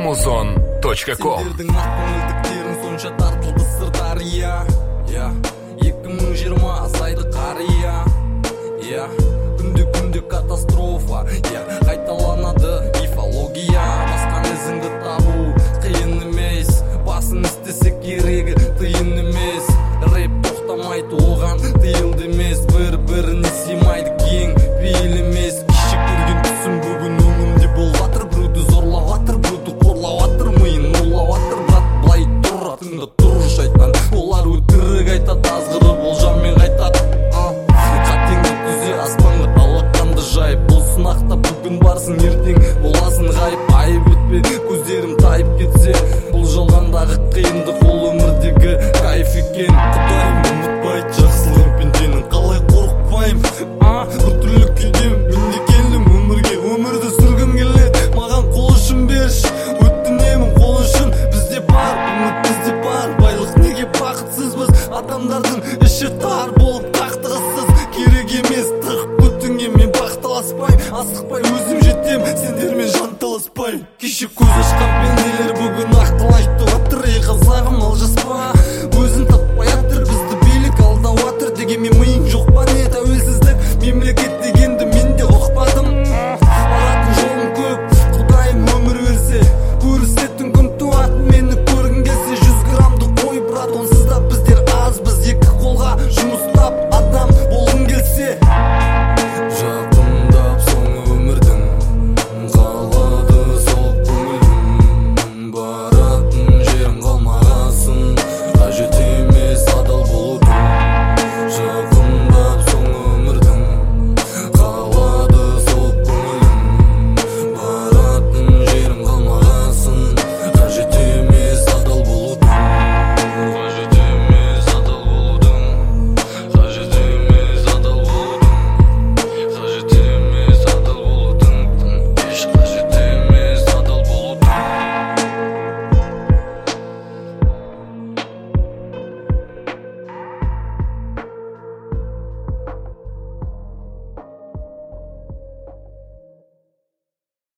amazon.com. Сендердің ақ көңілдіктерің сонша тартылды сырдария. 2020 азайды қария. Күнде катастрофа. Қайталанады мифология. Басқан ізіңді табу қиын емес. Басын істесе керегі тиын емес. Рэп тоқтамайды оған тиылды емес. Бір-біріне сыймайды кең пейіл емес. Кеше көрген түсім бүгін өңімде болватыр. Біреуді зорлаватыр, біреуді қорлаватыр. Миын ұрлаватыр, брат былай тұр, атыңда тұр шайтан. Олар өтірік айтады, азғыры болжаммен қайтады. Қатеңді түзе аспанға алақанды жайып. Бұл сынақта бүгін барсың, ертең боласың ғайып. Айып өтпе, көздерім тайып кетсе. Бұл жалғандағы қиындық ол өмірдегі кайф екен. Құдайым ұмытпайды жақсылығын пенденің, қалай қорықпайым. Біртүрлі күйдем, мен де келдім өмірге. Өмірді сүргім келеді, маған қол ұшын берші. Өтінемін қол ұшын, бізде бар үміт, бізде бар байлық. Неге бақытсызбыз, адамдардың іші тар болып қақтығыссыз. Керек емес тығып көтіңе, мен бақталаспайм, асықпай өзім жетем, сендермен жанталаспай. Кеше көз ашқан пенделер бүгін ақыл айтты отыр. Ей қазағым алжаспа, өзін таппай атыр, бізді билік алдап атыр. Дегенмен миың жоқ па не, тәуелсіздік мемлекет деген